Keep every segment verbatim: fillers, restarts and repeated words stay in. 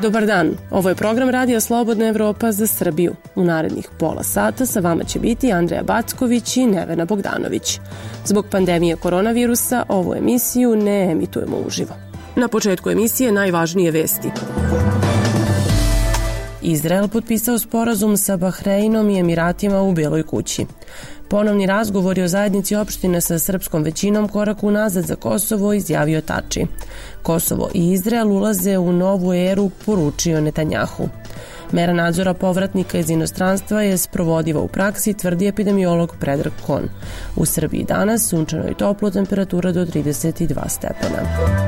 Dobar dan, ovo je program Radija Slobodna Evropa za Srbiju. U narednih pola sata sa vama će biti Andreja Backović i Nevena Bogdanović. Zbog pandemije koronavirusa ovu emisiju ne emitujemo uživo. Na početku emisije najvažnije vesti. Izrael potpisao sporazum sa Bahreinom i Emiratima u Beloj kući. Ponovni razgovori o zajednici opštine sa srpskom većinom korak unazad za Kosovo, izjavio Tači. Kosovo i Izrael ulaze u novu eru, poručio Netanjahu. Mera nadzora povratnika iz inostranstva je sprovodiva u praksi, tvrdi epidemiolog Predrag Kon. U Srbiji danas sunčano i toplo, temperatura do trideset dva stepena.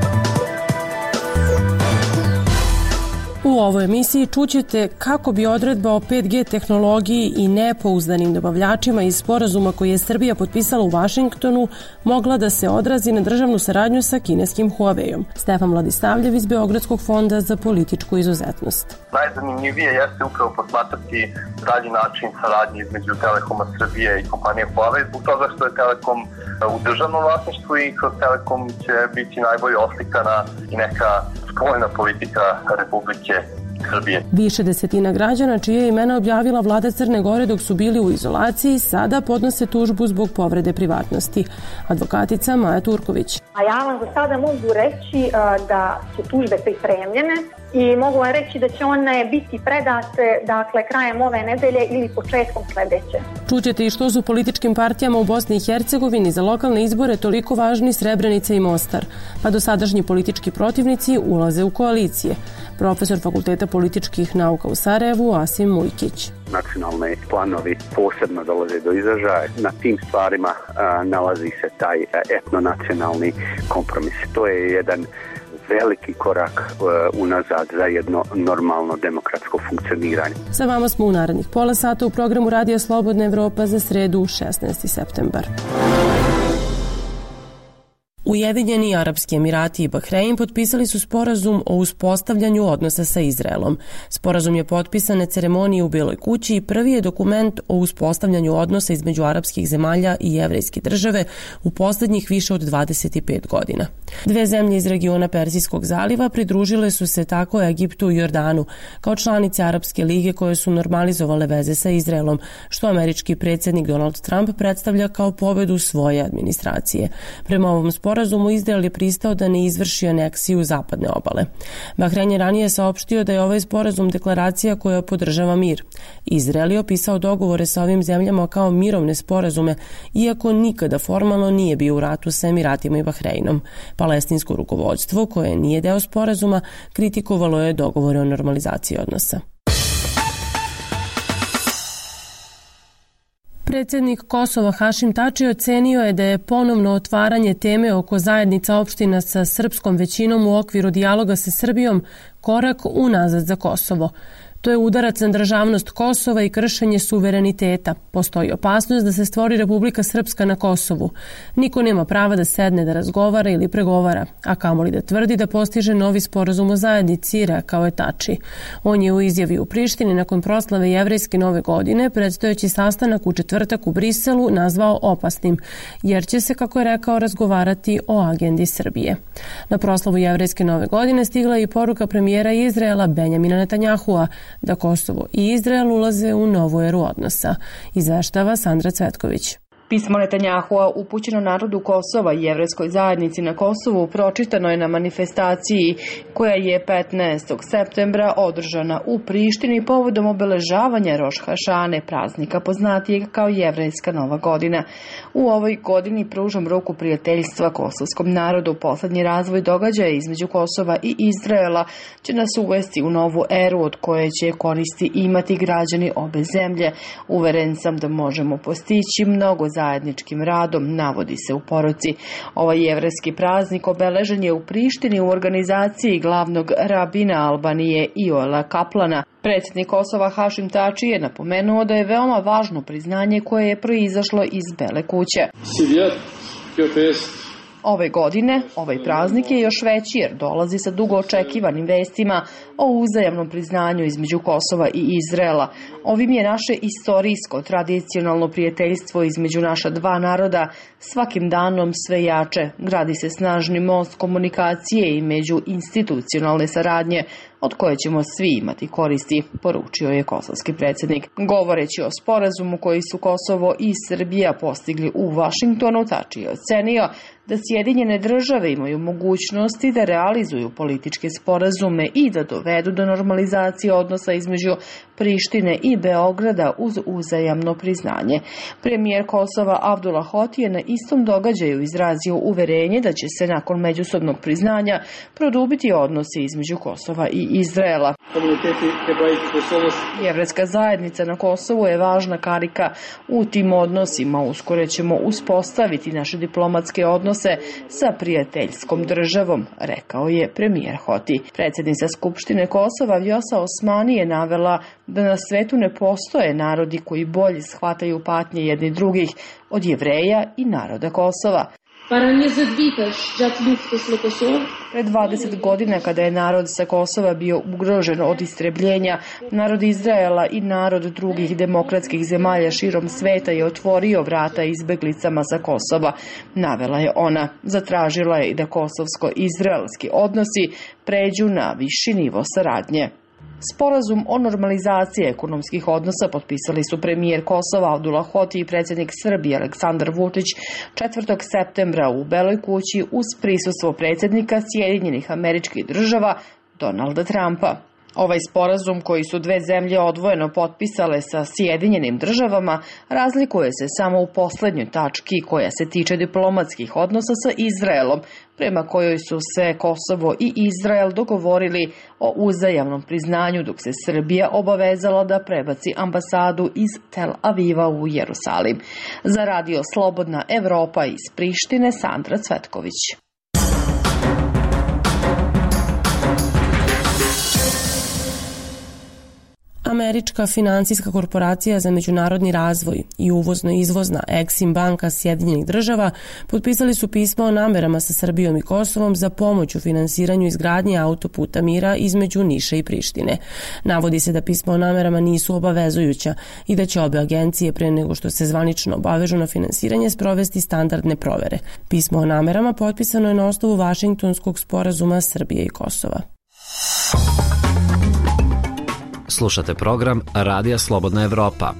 U ovoj emisiji čućete kako bi odredba o pet G tehnologiji i nepouzdanim dobavljačima iz sporazuma koji je Srbija potpisala u Vašingtonu mogla da se odrazi na državnu saradnju sa kineskim Huawei-om. Stefan Vladistavljev iz Beogradskog fonda za političku izuzetnost. Najzanimljivije jeste upravo posmatrati dalji način saradnje između Telekoma Srbije i kompanije Huawei, zbog toga što je Telekom u državnom vlasništvu i kroz Telekom će biti najbolje oslikana i neka spoljna politika Republike Srbije. Više desetina građana čije imena objavila vlada Crne Gore dok su bili u izolaciji sada podnose tužbu zbog povrede privatnosti. Advokatica Maja Turković. A ja vam za sada mogu reći da su tužbe pripremljene i mogu vam reći da će one biti predate dakle krajem ove nedelje ili početkom sledeće. Čućete i što su političkim partijama u Bosni i Hercegovini za lokalne izbore toliko važni Srebrenica i Mostar, pa dosadašnji politički protivnici ulaze u koalicije. Profesor Fakulteta političkih nauka u Sarajevu Asim Mujkić. Nacionalni planovi posebno dolaze do izražaja. Na tim stvarima a, nalazi se taj etnonacionalni kompromis. To je jedan veliki korak uh, unazad za jedno normalno demokratsko funkcioniranje. Sa vama smo u narednih pola sata u programu Radija Slobodna Evropa za sredu šesnaesti septembar. Ujedinjeni Arapski Emirati i Bahrein potpisali su sporazum o uspostavljanju odnosa sa Izraelom. Sporazum je potpisan na ceremoniji u Beloj kući i prvi je dokument o uspostavljanju odnosa između arapskih zemalja i jevrejske države u poslednjih više od dvadeset pet godina. Dve zemlje iz regiona Perzijskog zaliva pridružile su se tako Egiptu i Jordanu kao članice Arapske lige koje su normalizovale veze sa Izraelom, što američki predsjednik Donald Trump predstavlja kao pobedu svoje administracije. Prema ovom sporazumu Sporazumu Izrael je pristao da ne izvrši aneksiju zapadne obale. Bahrein je ranije saopštio da je ovaj sporazum deklaracija koja podržava mir. Izrael je opisao dogovore sa ovim zemljama kao mirovne sporazume, iako nikada formalno nije bio u ratu sa Emiratima i Bahreinom. Palestinsko rukovodstvo, koje nije deo sporazuma, kritikovalo je dogovore o normalizaciji odnosa. Predsjednik Kosova Hašim Tači ocenio je da je ponovno otvaranje teme oko zajednica opština sa srpskom većinom u okviru dijaloga sa Srbijom korak unazad za Kosovo. To je udarac na državnost Kosova i kršenje suvereniteta. Postoji opasnost da se stvori Republika Srpska na Kosovu. Niko nema prava da sedne da razgovara ili pregovara, a kamoli da tvrdi da postiže novi sporazum o zajednici, rekao je Tači. On je u izjavi u Prištini nakon proslave jevrejske nove godine predstojeći sastanak u četvrtak u Briselu nazvao opasnim, jer će se, kako je rekao, razgovarati o agendi Srbije. Na proslavu jevrejske nove godine stigla je i poruka premijera Izraela Benjamina Netanjahua da Kosovo i Izrael ulaze u novu eru odnosa, izveštava Sandra Cvetković. Pismo Netanjahua upućeno narodu Kosova i jevrejskoj zajednici na Kosovu pročitano je na manifestaciji koja je petnaestog septembra održana u Prištini povodom obeležavanja Roš Hašane, praznika poznatijeg kao jevrejska nova godina. U ovoj godini pružam ruku prijateljstva kosovskom narodu. Poslednji razvoj događaja između Kosova i Izraela će nas uvesti u novu eru od koje će koristi imati građani obe zemlje. Uveren sam da možemo postići mnogo zajedničkim radom, navodi se u poruci. Ovaj jevrejski praznik obeležen je u Prištini u organizaciji glavnog rabina Albanije Ioela Kaplana. Predsjednik Kosova Hašim Tači je napomenuo da je veoma važno priznanje koje je proizašlo iz Bele kuće. Ove godine ovaj praznik je još veći jer dolazi sa dugo očekivanim vestima o uzajamnom priznanju između Kosova i Izraela. Ovim je naše istorijsko, tradicionalno prijateljstvo između naša dva naroda svakim danom sve jače. Gradi se snažni most komunikacije i među institucionalne saradnje, od koje ćemo svi imati koristi, poručio je kosovski predsjednik. Govoreći o sporazumu koji su Kosovo i Srbija postigli u Vašingtonu, Tači je ocenio da Sjedinjene države imaju mogućnosti da realizuju političke sporazume i da dovedu do normalizacije odnosa između Prištine i Beograda uz uzajamno priznanje. Premijer Kosova Abdullah Hoti je na istom događaju izrazio uverenje da će se nakon međusobnog priznanja produbiti odnosi između Kosova i Izraela. Jevrejska zajednica na Kosovu je važna karika u tim odnosima. Uskoro ćemo uspostaviti naše diplomatske odnose sa prijateljskom državom, rekao je premijer Hoti. Predsjednica Skupštine Kosova Vjosa Osmani je navela da na svetu ne postoje narodi koji bolje shvataju patnje jedni drugih od Jevreja i naroda Kosova. Pred dvadeset godina, kada je narod sa Kosova bio ugrožen od istrebljenja, narod Izraela i narod drugih demokratskih zemalja širom sveta je otvorio vrata izbeglicama sa Kosova, navela je ona. Zatražila je i da kosovsko-izraelski odnosi pređu na viši nivo saradnje. Sporazum o normalizaciji ekonomskih odnosa potpisali su premijer Kosova Abdullah Hoti i predsjednik Srbije Aleksandar Vučić četvrtog septembra u Beloj kući uz prisustvo predsjednika Sjedinjenih Američkih Država Donalda Trumpa. Ovaj sporazum, koji su dve zemlje odvojeno potpisale sa Sjedinjenim Državama, razlikuje se samo u poslednjoj tački koja se tiče diplomatskih odnosa sa Izraelom, prema kojoj su se Kosovo i Izrael dogovorili o uzajamnom priznanju, dok se Srbija obavezala da prebaci ambasadu iz Tel Aviva u Jerusalim. Za radio Slobodna Evropa iz Prištine, Sandra Cvetković. Američka finansijska korporacija za međunarodni razvoj i uvozno-izvozna Exim banka Sjedinjenih Država potpisali su pismo o namerama sa Srbijom i Kosovom za pomoć u finansiranju izgradnje autoputa mira između Niša i Prištine. Navodi se da pismo o namerama nisu obavezujuća i da će obe agencije pre nego što se zvanično obavežu na finansiranje sprovesti standardne provere. Pismo o namerama potpisano je na osnovu Vašingtonskog sporazuma Srbije i Kosova. Slušate program Radija Slobodna Evropa.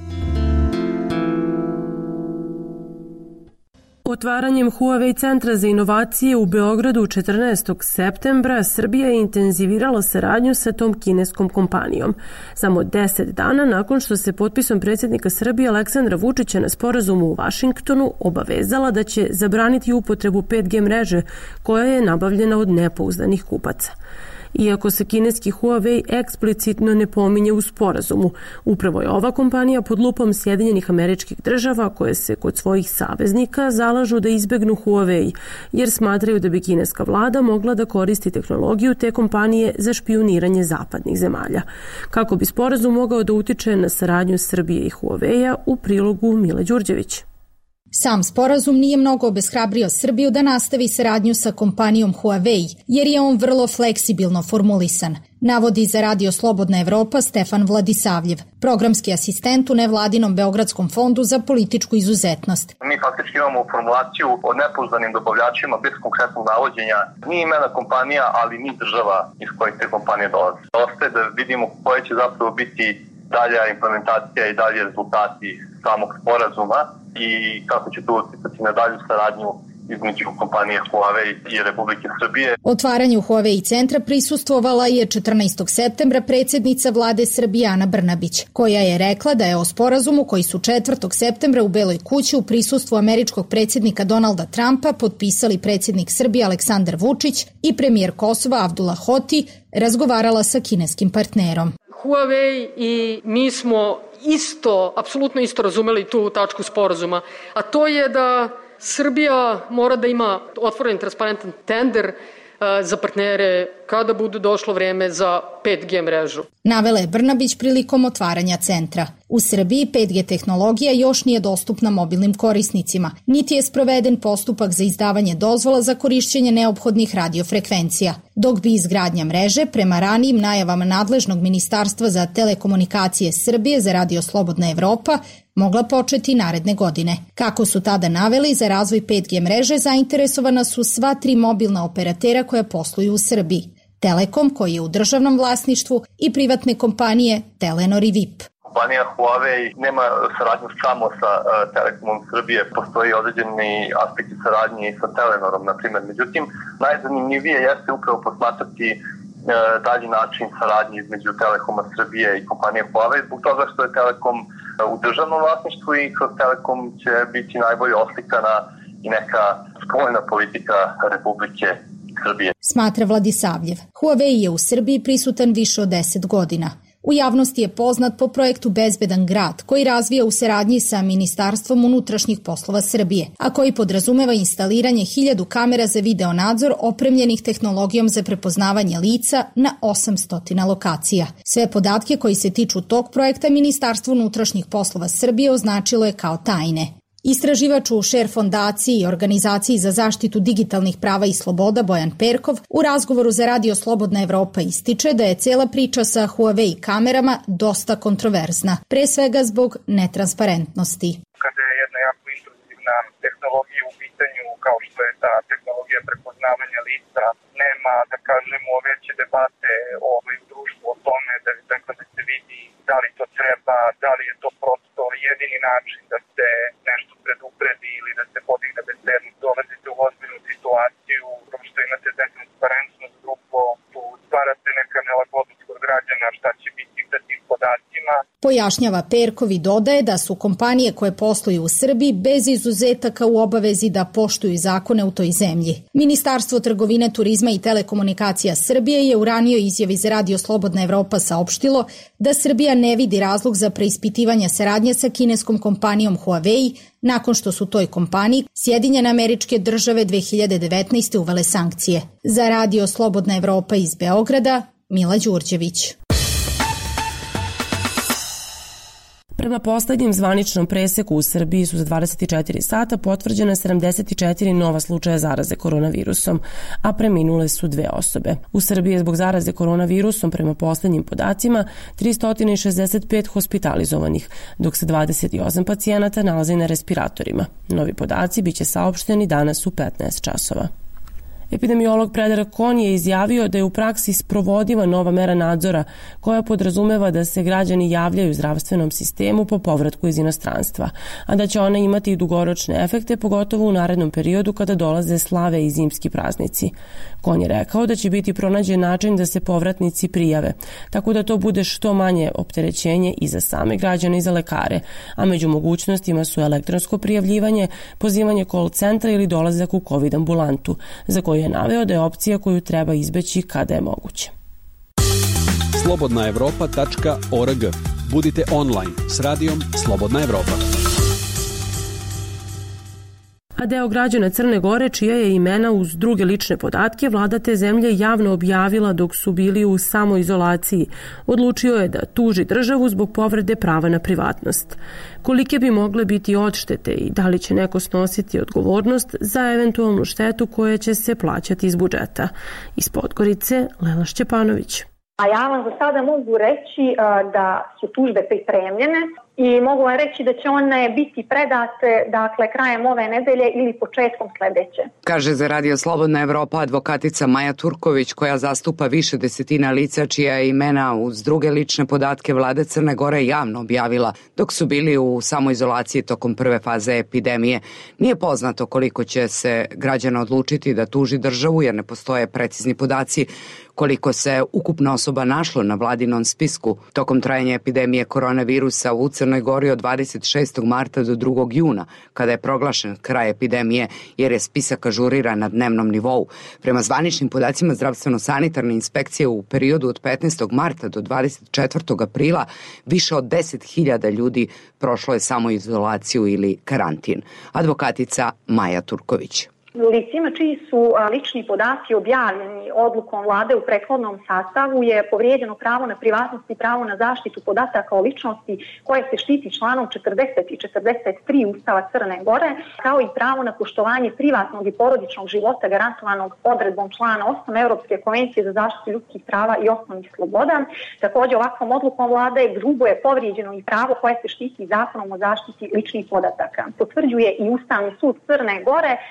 Otvaranjem Huawei centra za inovacije u Beogradu četrnaestog septembra Srbija je intenzivirala saradnju sa tom kineskom kompanijom. Samo deset dana nakon što se potpisom predsjednika Srbije Aleksandra Vučića na sporazumu u Vašingtonu obavezala da će zabraniti upotrebu pet G mreže koja je nabavljena od nepouzdanih kupaca. Iako se kineski Huawei eksplicitno ne pominje u sporazumu, upravo je ova kompanija pod lupom Sjedinjenih Američkih Država koje se kod svojih saveznika zalažu da izbegnu Huawei, jer smatraju da bi kineska vlada mogla da koristi tehnologiju te kompanije za špijuniranje zapadnih zemalja. Kako bi sporazum mogao da utiče na saradnju Srbije i Huawei-a, u prilogu Mile Đurđević. Sam sporazum nije mnogo obeshrabrio Srbiju da nastavi saradnju sa kompanijom Huawei, jer je on vrlo fleksibilno formulisan, navodi za radio Slobodna Evropa Stefan Vladisavljev, programski asistent u nevladinom Beogradskom fondu za političku izuzetnost. Mi faktički imamo formulaciju o nepouzdanim dobavljačima bez konkretnog navođenja ni imena kompanija, ali ni država iz kojih te kompanije dolaze. Ostaje da vidimo koje će zapravo biti dalja implementacija i dalje rezultati samog sporazuma i kako će to uticati na dalju saradnju između kompanije Huawei i Republike Srbije. Otvaranju Huawei centra prisustvovala je četrnaestog septembra predsjednica vlade Srbije Ana Brnabić, koja je rekla da je o sporazumu koji su četvrtog septembra u Beloj kući u prisustvu američkog predsjednika Donalda Trumpa potpisali predsjednik Srbije Aleksandar Vučić i premijer Kosova Abdullah Hoti razgovarala sa kineskim partnerom. Huawei i mi smo isto, apsolutno isto razumeli tu tačku sporazuma, a to je da Srbija mora da ima otvoren transparentan tender za partnere kada bude došlo vreme za pet G mrežu. Navela je Brnabić prilikom otvaranja centra. U Srbiji pet G tehnologija još nije dostupna mobilnim korisnicima, niti je sproveden postupak za izdavanje dozvola za korišćenje neophodnih radiofrekvencija, dok bi izgradnja mreže, prema ranijim najavama nadležnog Ministarstva za telekomunikacije Srbije za radio Slobodna Evropa, mogla početi naredne godine. Kako su tada naveli, za razvoj pet G mreže zainteresovana su sva tri mobilna operatera koja posluju u Srbiji. Telekom, koji je u državnom vlasništvu, i privatne kompanije Telenor i V I P. Kompanija Huawei nema saradnju samo sa uh, Telekomom Srbije, postoji određeni aspekti saradnje i sa Telenorom, na primjer. Međutim, najzanimljivije jeste upravo posmatrati uh, dalji način saradnje između Telekoma Srbije i kompanije Huawei, zbog toga što je Telekom uh, u državnom vlasništvu i kroz Telekom će biti najbolje oslikana i neka spoljna politika Republike Srbije. Smatra Vladisavljev. Huawei je u Srbiji prisutan više od deset godina. U javnosti je poznat po projektu Bezbedan grad, koji razvija u saradnji sa Ministarstvom unutrašnjih poslova Srbije, a koji podrazumeva instaliranje hiljadu kamera za video nadzor opremljenih tehnologijom za prepoznavanje lica na osamsto lokacija. Sve podatke koji se tiču tog projekta Ministarstvo unutrašnjih poslova Srbije označilo je kao tajne. Istraživač u Share fondaciji i organizaciji za zaštitu digitalnih prava i sloboda Bojan Perkov u razgovoru za Radio Slobodna Evropa ističe da je cela priča sa Huawei kamerama dosta kontroverzna, pre svega zbog netransparentnosti. Kada je jedna jako intruzivna tehnologija u pitanju, kao što je ta tehnologija prepoznavanja lica, nema, da kažemo, veće debate ovaj, u društvu o tome da, dakle, da se vidi da li to treba, da li je to prosto jedini način da se nešto predupredi ili da se podigne bezbednost. Dolazite u ozbiljnu situaciju, zato što imate netransparentnost, drugo, tu stvarate neka nelagodnost kod građana šta će biti sa tim podacima. Pojašnjava Perkov i dodaje da su kompanije koje posluju u Srbiji bez izuzetaka u obavezi da poštuju zakone u toj zemlji. Ministarstvo trgovine, turizma i telekomunikacija Srbije je u ranijoj izjavi za Radio Slobodna Evropa saopštilo da Srbija ne vidi razlog za preispitivanje saradnje sa kineskom kompanijom Huawei nakon što su toj kompaniji Sjedinjene Američke Države dve hiljade devetnaeste. uvele sankcije. Za Radio Slobodna Evropa iz Beograda, Mila Đurđević. Prema poslednjem zvaničnom preseku u Srbiji su za dvadeset četiri sata potvrđene sedamdeset četiri nova slučaja zaraze koronavirusom, a preminule su dve osobe. U Srbiji je zbog zaraze koronavirusom prema poslednjim podacima tristo šezdeset pet hospitalizovanih, dok se dvadeset osam pacijenata nalazi na respiratorima. Novi podaci biće saopšteni danas u petnaest časova. Epidemiolog Predrag Kon je izjavio da je u praksi sprovodiva nova mera nadzora koja podrazumeva da se građani javljaju zdravstvenom sistemu po povratku iz inostranstva, a da će ona imati i dugoročne efekte, pogotovo u narednom periodu kada dolaze slave i zimski praznici. Kon je rekao da će biti pronađen način da se povratnici prijave, tako da to bude što manje opterećenje i za same građane i za lekare, a među mogućnostima su elektronsko prijavljivanje, pozivanje call centra ili dolazak u COVID ambulantu, za koju je naveo da je opcija koju treba izbeći kada je moguće. slobodna evropa tačka org. Budite online s radijom Slobodna Evropa. A deo građana Crne Gore, čija je imena uz druge lične podatke vlada te zemlje javno objavila dok su bili u samoizolaciji, odlučio je da tuži državu zbog povrede prava na privatnost. Kolike bi mogle biti odštete i da li će neko snositi odgovornost za eventualnu štetu koja će se plaćati iz budžeta? Iz Podgorice, Lela Šćepanović. A ja vam za sada mogu reći uh, da su tužbe pripremljene i mogu vam reći da će one biti predate dakle krajem ove nedelje ili početkom sledeće. Kaže za Radio Slobodna Evropa advokatica Maja Turković, koja zastupa više desetina lica čija je imena uz druge lične podatke vlade Crne Gore javno objavila dok su bili u samoizolaciji tokom prve faze epidemije. Nije poznato koliko će se građana odlučiti da tuži državu jer ne postoje precizni podaci koliko se ukupno osoba našlo na vladinom spisku tokom trajanja epidemije koronavirusa u Crnoj Gori od dvadeset šestog marta do drugog juna, kada je proglašen kraj epidemije, jer je spisak ažuriran na dnevnom nivou. Prema zvaničnim podacima zdravstveno-sanitarne inspekcije u periodu od petnaestog marta do dvadeset četvrtog aprila više od deset hiljada ljudi prošlo je samoizolaciju ili karantin. Advokatica Maja Turković. Licima čiji su lični podaci objavljeni odlukom vlade u prethodnom sastavu je povrijeđeno pravo na privatnost i pravo na zaštitu podataka o ličnosti koje se štiti članom četrdeset i četrdeset tri Ustava Crne Gore, kao i pravo na poštovanje privatnog i porodičnog života garantovanog odredbom člana osam Evropske konvencije za zaštitu ljudskih prava i osnovnih sloboda. Također ovakvom odlukom vlade grubo je povrijeđeno i pravo koje se štiti zakonom o zaštiti ličnih podataka. Potvrđuje i Ustavni sud Crne Gore koji je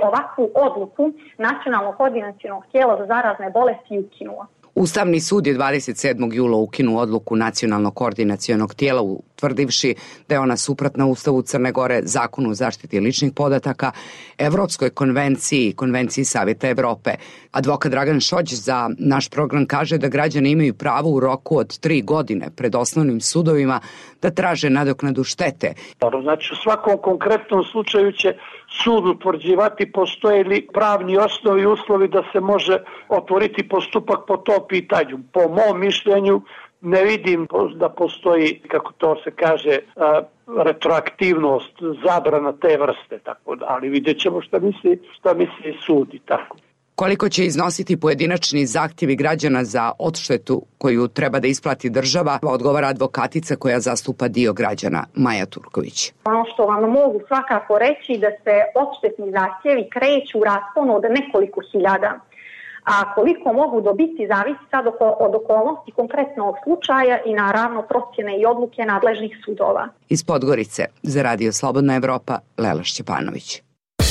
ovakvu odluku Nacionalnog koordinacionog tijela za zarazne bolesti ukinuo. Ustavni sud je dvadeset sedmog jula ukinuo odluku Nacionalnog koordinacionog tijela, utvrdivši da je ona suprotna Ustavu Crne Gore, Zakonu o zaštiti ličnih podataka, Evropskoj konvenciji i Konvenciji Savjeta Evrope. Advokat Dragan Šođ za naš program kaže da građani imaju pravo u roku od tri godine pred osnovnim sudovima da traže nadoknadu štete. Znači, u svakom konkretnom slučaju će sud utvrđivati postoje li pravni osnovi i uslovi da se može otvoriti postupak po tom pitanju. Po mom mišljenju ne vidim da postoji, kako to se kaže, retroaktivnost, zabrana te vrste, tako da, ali vidjet ćemo šta misli, šta misli sud i tako. Koliko će iznositi pojedinačni zahtjevi građana za odštetu koju treba da isplati država, odgovara advokatica koja zastupa dio građana, Maja Turković. Ono što vam mogu svakako reći da se odštetni zahtjevi kreću u rasponu od nekoliko hiljada. A koliko mogu dobiti zavisi sad od okolnosti konkretnog slučaja i naravno procjene i odluke nadležnih sudova. Iz Podgorice za Radio Slobodna Evropa, Lela Šćepanović.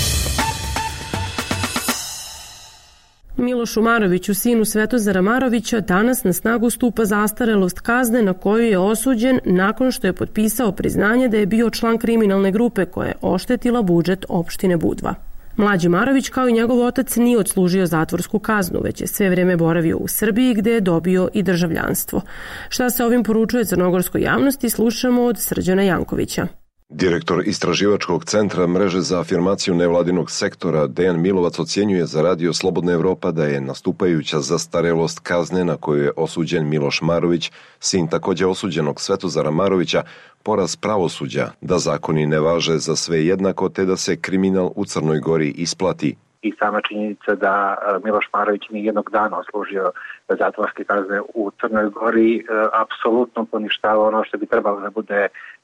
Milošu Maroviću, sinu Svetozara Marovića, danas na snagu stupa zastarelost kazne na koju je osuđen nakon što je potpisao priznanje da je bio član kriminalne grupe koja je oštetila budžet opštine Budva. Mlađi Marović, kao i njegov otac, nije odslužio zatvorsku kaznu, već je sve vrijeme boravio u Srbiji gde je dobio i državljanstvo. Šta se ovim poručuje crnogorskoj javnosti, slušamo od Srđana Jankovića. Direktor Istraživačkog centra mreže za afirmaciju nevladinog sektora Dejan Milovac ocjenjuje za Radio Slobodna Evropa da je nastupajuća zastarelost kazne na koju je osuđen Miloš Marović, sin također osuđenog Svetozara Marovića, poraz pravosuđa, da zakoni ne važe za sve jednako te da se kriminal u Crnoj Gori isplati. I sama činjenica da Miloš Marović nije jednog dana oslužio zatvorske kazne u Crnoj Gori apsolutno poništava ono što bi trebalo da bude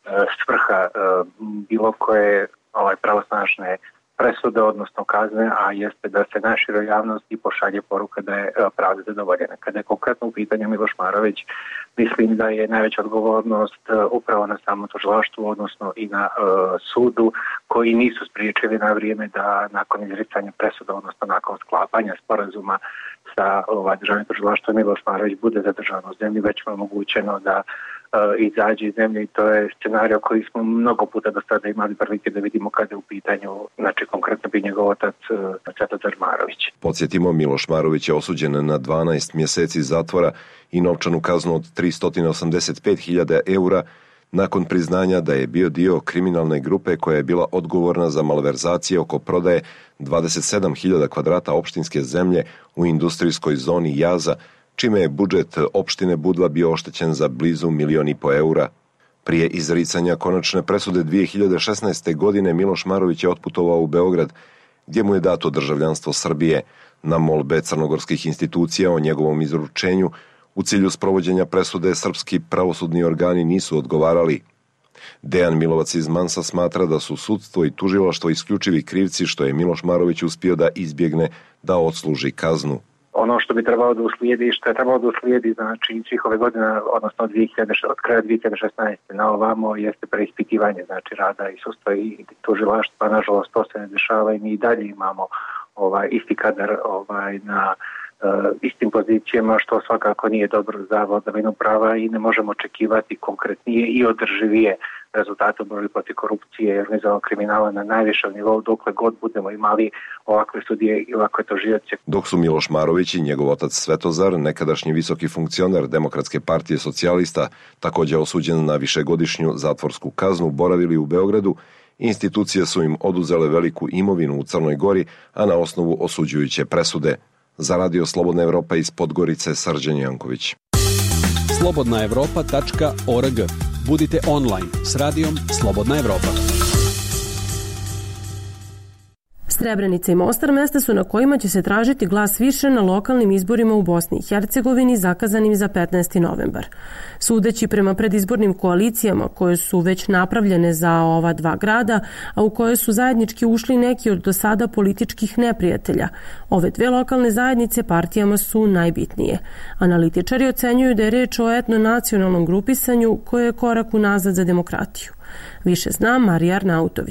svrha bilo koje ovaj, pravosnažne presude, odnosno kazne, a jeste da se naširoj javnosti pošalje poruka da je pravda zadovoljena. Kada je konkretno u pitanju Miloš Marović, mislim da je najveća odgovornost upravo na samo tužilaštvu, odnosno i na uh, sudu, koji nisu spriječili na vrijeme da nakon izricanja presuda, odnosno nakon sklapanja sporazuma sa ovaj, državnim tužilaštvom, Miloš Marović bude zadržan u zemlji, već mu je omogućeno da izađe iz zemlje i to je scenario koji smo mnogo puta do sada imali prilike da vidimo kada je u pitanju, znači konkretno bi njegov otac Svetozar Marović. Podsjetimo, Miloš Marović je osuđen na dvanaest mjeseci zatvora i novčanu kaznu od tristo osamdeset pet hiljada eura nakon priznanja da je bio dio kriminalne grupe koja je bila odgovorna za malverzacije oko prodaje dvadeset sedam hiljada kvadrata opštinske zemlje u industrijskoj zoni Jaza, čime je budžet opštine Budva bio oštećen za blizu milion i po eura. Prije izricanja konačne presude dvije hiljade šesnaeste. godine Miloš Marović je otputovao u Beograd, gdje mu je dato državljanstvo Srbije. Na molbe crnogorskih institucija o njegovom izručenju u cilju sprovođenja presude srpski pravosudni organi nisu odgovarali. Dejan Milovac iz Mansa smatra da su sudstvo i tužilaštvo isključivi krivci što je Miloš Marović uspio da izbjegne da odsluži kaznu. Ono što bi trebalo da uslijedi, što je trebalo da uslijedi, znači svih ove godina, odnosno od, dvije hiljade, od kraja dvije hiljade šesnaeste. na ovamo jeste preispitivanje, znači rada i sudstva i tužilaštva. Nažalost, to se ne dešava i mi i dalje imamo ovaj, isti kadar ovaj, na uh, istim pozicijama, što svakako nije dobro za vladavinu prava i ne možemo očekivati konkretnije i održivije rezultate u borbi protiv korupcije i organizovanog kriminala na najvišem nivou dokle god budemo imali ovakve sudije i ovakve tužioce. Dok su Miloš Marović i njegov otac Svetozar, nekadašnji visoki funkcioner Demokratske partije socijalista, također osuđen na višegodišnju zatvorsku kaznu, boravili u Beogradu, institucije su im oduzele veliku imovinu u Crnoj Gori, a na osnovu osuđujuće presude. Za Radio Slobodna Evropa iz Podgorice, Srđan Janković. slobodna evropa tačka org. Budite online s radijom Slobodna Evropa. Srebrenica i Mostar mesta su na kojima će se tražiti glas više na lokalnim izborima u Bosni i Hercegovini zakazanim za petnaesti novembar. Sudeći prema predizbornim koalicijama koje su već napravljene za ova dva grada, a u koje su zajednički ušli neki od do sada političkih neprijatelja, ove dve lokalne zajednice partijama su najbitnije. Analitičari ocenjuju da je reč o etno-nacionalnom grupisanju koje je korak unazad za demokratiju. Više zna Marija Arnautović.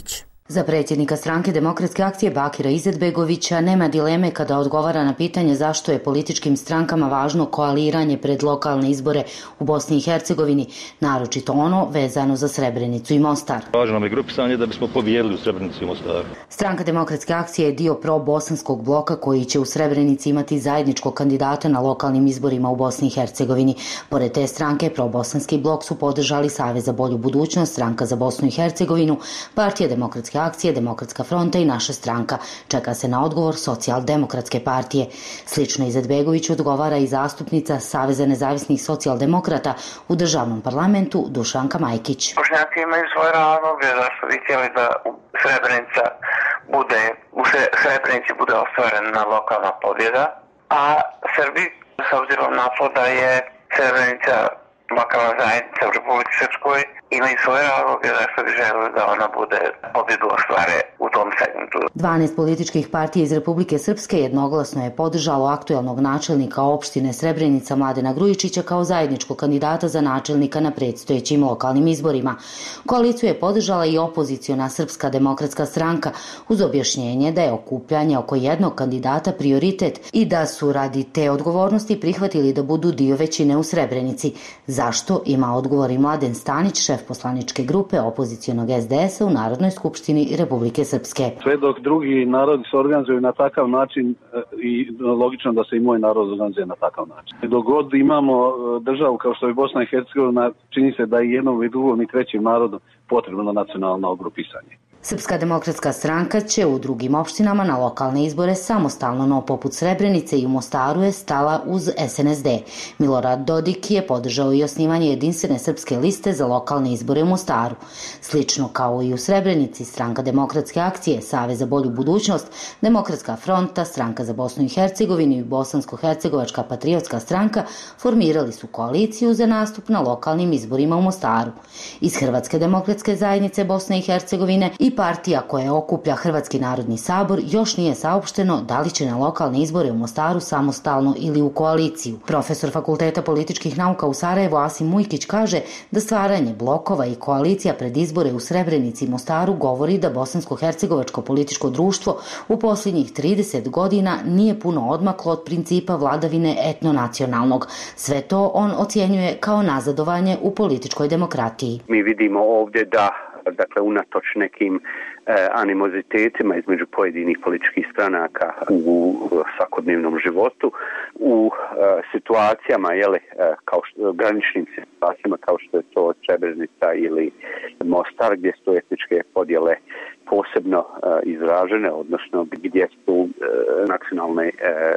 Za predsjednika stranke Demokratske akcije Bakira Izetbegovića nema dileme kada odgovara na pitanje zašto je političkim strankama važno koaliranje pred lokalne izbore u Bosni i Hercegovini, naročito ono vezano za Srebrenicu i Mostar. Važno nam je grupisanje da bismo pobijedili u Srebrenici i Mostaru. Stranka Demokratske akcije je dio pro-bosanskog bloka koji će u Srebrenici imati zajedničkog kandidata na lokalnim izborima u Bosni i Hercegovini. Pored te stranke, pro-bosanski blok su podržali Savez za bolju budućnost, Stranka za Bosnu i Hercegovinu, Partija Demokratske akcije, Demokratska fronta i Naša stranka. Čeka se na odgovor Socijaldemokratske partije. Slično Izetbegoviću odgovara i zastupnica Saveza nezavisnih socijaldemokrata u državnom parlamentu Dušanka Majkić. Bošnjaci imaju svoje razloge zašto bi htjeli da Srebrenica bude, u Srebrenici bude ostvarena lokalna pobjeda, a Srbi, s obzirom na to da je Srebrenica lokalna zajednica u Republici Srpskoj, imaju svoje razloge zašto bi želeli da ona bude pobjedu ostvare u tom segmentu. dvanaest političkih partija iz Republike Srpske jednoglasno je podržalo aktuelnog načelnika opštine Srebrenica Mladena Grujičića kao zajedničkog kandidata za načelnika na predstojećim lokalnim izborima. Koaliciju je podržala i opoziciona Srpska demokratska stranka uz objašnjenje da je okupljanje oko jednog kandidata prioritet i da su radi te odgovornosti prihvatili da budu dio većine u Srebrenici. Zašto ima odgovor i Mladen Stanić, šef poslaničke grupe opozicionog es de es a u Narodnoj skupštini Republike Srpske. Sve dok drugi narodi se organizuju na takav način i logično da se i moj narod organizuje na takav način. Dok god imamo državu kao što je Bosna i Hercegovina, čini se da i jednom i drugom i trećim narodom potrebno nacionalno grupisanje. Srpska demokratska stranka će u drugim opštinama na lokalne izbore samostalno, no poput Srebrenice i u Mostaru je stala uz es en es de. Milorad Dodik je podržao i osnivanje jedinstvene srpske liste za lokalne izbore u Mostaru. Slično kao i u Srebrenici, Stranka Demokratske akcije, Savez za bolju budućnost, Demokratska fronta, Stranka za Bosnu i Hercegovinu i Bosansko-hercegovačka patriotska stranka formirali su koaliciju za nastup na lokalnim izborima u Mostaru. Iz Hrvatske demokratske zajednice Bosne i Hercegovine i partija koja okuplja Hrvatski narodni sabor još nije saopšteno da li će na lokalne izbore u Mostaru samostalno ili u koaliciju. Profesor Fakulteta političkih nauka u Sarajevu Asim Mujkić kaže da stvaranje blokova i koalicija pred izbore u Srebrenici i Mostaru govori da bosansko-hercegovačko političko društvo u posljednjih trideset godina nije puno odmaklo od principa vladavine etnonacionalnog. Sve to on ocjenjuje kao nazadovanje u političkoj demokratiji. Mi vidimo ovdje da dakle unatoč nekim e, animozitetima između pojedinih političkih stranaka u svakodnevnom životu, u e, situacijama, jele, e, kao što, graničnim situacijama kao što je to Srebrenica ili Mostar, gdje su etničke podjele posebno e, izražene, odnosno gdje su e, nacionalne e,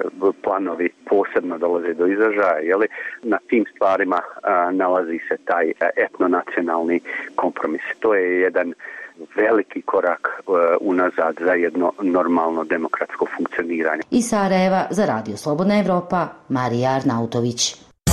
planovi posebno dolaze do izražaja, jeli, na tim stvarima e, nalazi se taj e, etnonacionalni kompromis. To je jedan veliki korak uh, unazad za jedno normalno demokratsko funkcioniranje. Iz Sarajeva za Radio Slobodna Evropa, Marija Arnautović.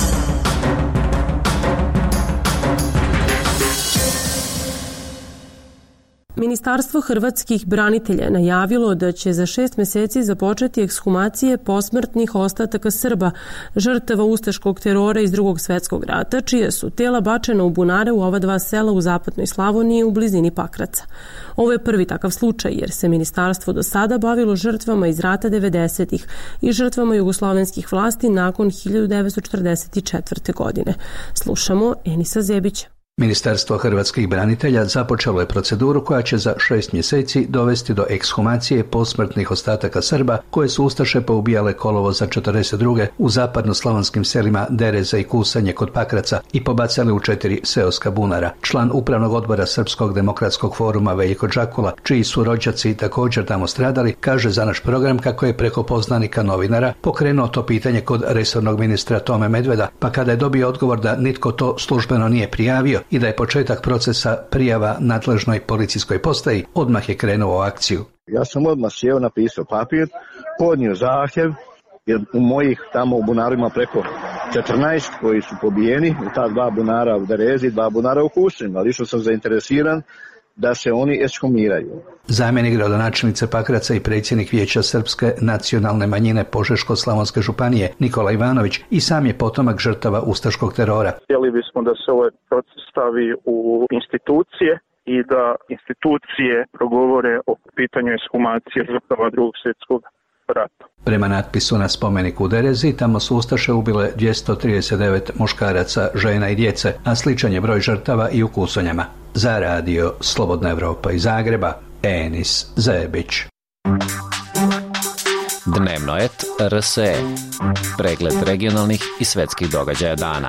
Ministarstvo hrvatskih branitelja je najavilo da će za šest meseci započeti ekshumacije posmrtnih ostataka Srba, žrtava ustaškog terora iz Drugog svjetskog rata, čije su tela bačena u bunare u ova dva sela u zapadnoj Slavoniji u blizini Pakraca. Ovo je prvi takav slučaj jer se ministarstvo do sada bavilo žrtvama iz rata devedesetih i žrtvama jugoslovenskih vlasti nakon hiljadu devetsto četrdeset četvrte. godine. Slušamo Enisa Zebića. Ministarstvo hrvatskih branitelja započelo je proceduru koja će za šest mjeseci dovesti do ekshumacije posmrtnih ostataka Srba koje su ustaše poubijale kolovoza četrdeset druge u zapadno-slavonskim selima Dereza i Kusanje kod Pakraca i pobacali u četiri seoska bunara. Član upravnog odbora Srpskog demokratskog foruma Veljko Đakula, čiji su rođaci također tamo stradali, kaže za naš program kako je preko poznanika novinara pokrenuo to pitanje kod resornog ministra Tome Medveda, pa kada je dobio odgovor da nitko to službeno nije prijavio i da je početak procesa prijava nadležnoj policijskoj postaji, odmah je krenuo u akciju. Ja sam odmah sjeo, napisao papir, podnio zahtjev, jer u mojih tamo u bunarima preko četrnaest koji su pobijeni, u ta dva bunara u Derezi, dva bunara u Kusinju, ali što sam zainteresiran da se oni ekshumiraju. Zamjenik gradonačelnice Pakraca i predsjednik Vijeća Srpske nacionalne manjine Požeško-slavonske županije Nikola Ivanović i sam je potomak žrtava ustaškog terora. Htjeli bismo da se ovaj proces stavi u institucije i da institucije progovore o pitanju ekshumacije žrtava drugog svjetskog rata. Prema natpisu na spomeniku u Derezi, tamo su ustaše ubile dvjesto trideset devet muškaraca, žena i djece, a sličan je broj žrtava i u Kusonjama. Za radio Slobodna Evropa iz Zagreba, Enis Zebić. Dnevno et R S E. Pregled regionalnih i svetskih događaja dana.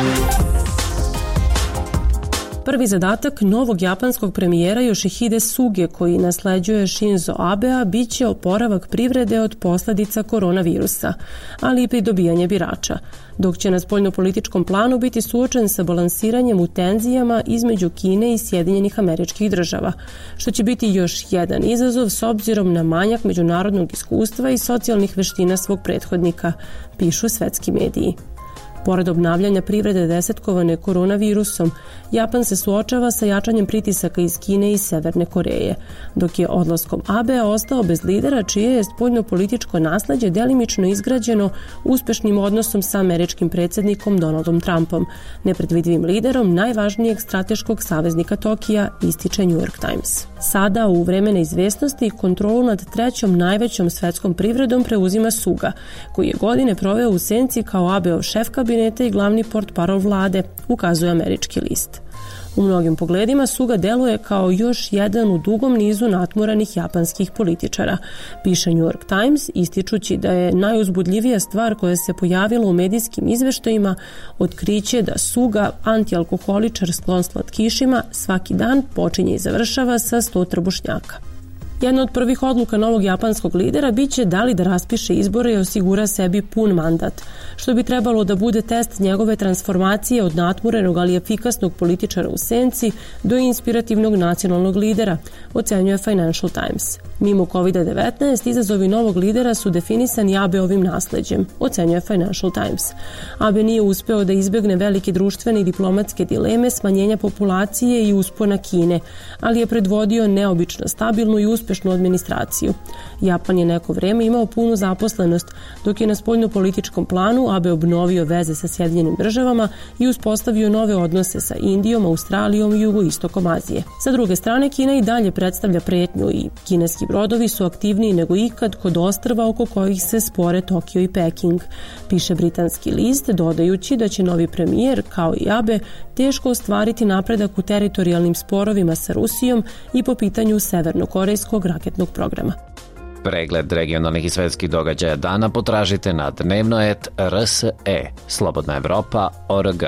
Prvi zadatak novog japanskog premijera Yoshihide Suge, koji nasleđuje Shinzo Abea, bit će oporavak privrede od posljedica koronavirusa, ali i pridobijanje birača, dok će na spoljnopolitičkom planu biti suočen sa balansiranjem u tenzijama između Kine i Sjedinjenih Američkih Država, što će biti još jedan izazov s obzirom na manjak međunarodnog iskustva i socijalnih veština svog prethodnika, pišu svetski mediji. Pored obnavljanja privrede desetkovane koronavirusom, Japan se suočava sa jačanjem pritisaka iz Kine i Severne Koreje, dok je odlaskom Abea ostao bez lidera čije je spoljnopolitičko nasleđe delimično izgrađeno uspešnim odnosom sa američkim predsjednikom Donaldom Trumpom, nepredvidivim liderom najvažnijeg strateškog saveznika Tokija, ističe New York Times. Sada, u vreme neizvesnosti, kontrolu nad trećom najvećom svetskom privredom preuzima Suga, koji je godine proveo u senci kao Abeov šef kabineta i glavni portparol vlade, ukazuje američki list. U mnogim pogledima Suga deluje kao još jedan u dugom nizu natmoranih japanskih političara, piše New York Times, ističući da je najuzbudljivija stvar koja se pojavila u medijskim izveštajima otkriće da Suga, antialkoholičar sklon slatkišima, svaki dan počinje i završava sa sto trbušnjaka. Jedna od prvih odluka novog japanskog lidera biće da li da raspiše izbore i osigura sebi pun mandat, što bi trebalo da bude test njegove transformacije od natmurenog ali efikasnog političara u senci do inspirativnog nacionalnog lidera, ocenjuje Financial Times. Mimo kovid devetnaest, izazovi novog lidera su definisani Abeovim nasleđem, ocenjuje Financial Times. Abe nije uspeo da izbjegne velike društvene i diplomatske dileme, smanjenja populacije i uspona Kine, ali je predvodio neobično stabilnu i uspešnu administraciju. Japan je neko vreme imao punu zaposlenost, dok je na spoljnopolitičkom planu Abe obnovio veze sa Sjedinjenim državama i uspostavio nove odnose sa Indijom, Australijom i jugoistokom Azije. Sa druge strane, Kina i dalje predstavlja pretnju i kineski brodovi su aktivniji nego ikad kod ostrva oko kojih se spore Tokio i Peking, piše britanski list, dodajući da će novi premijer, kao i Abe, teško ostvariti napredak u teritorijalnim sporovima sa Rusijom i po pitanju severnokorejskog raketnog programa. Pregled regionalnih i svetskih događaja dana potražite na dnevno et R S E, Slobodna Evropa точка org.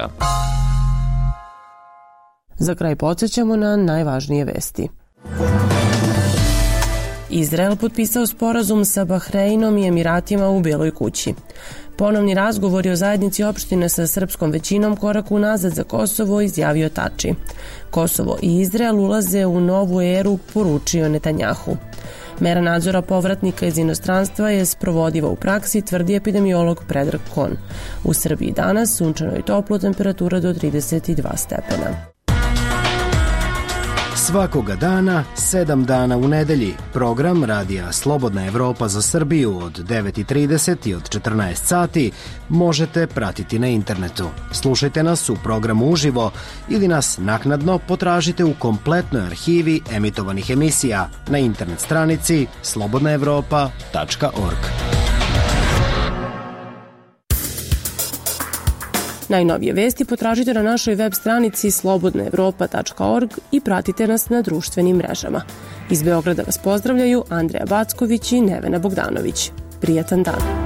Za kraj podsjećamo na najvažnije vesti. Izrael potpisao sporazum sa Bahreinom i Emiratima u Bijeloj kući. Ponovni razgovori o zajednici opštine sa srpskom većinom korak unazad za Kosovo, izjavio Tači. Kosovo i Izrael ulaze u novu eru, poručio Netanjahu. Mera nadzora povratnika iz inostranstva je sprovodiva u praksi, tvrdi epidemiolog Predrag Kon. U Srbiji danas sunčano i toplo, temperatura do trideset dva stepena. Svakoga dana, sedam dana u nedelji. Program Radija Slobodna Evropa za Srbiju od devet i trideset i od četrnaest sati možete pratiti na internetu. Slušajte nas u programu uživo ili nas naknadno potražite u kompletnoj arhivi emitovanih emisija na internet stranici slobodna evropa tačka org. Najnovije vesti potražite na našoj web stranici slobodna evropa tačka org i pratite nas na društvenim mrežama. Iz Beograda vas pozdravljaju Andreja Backović i Nevena Bogdanović. Prijatan dan!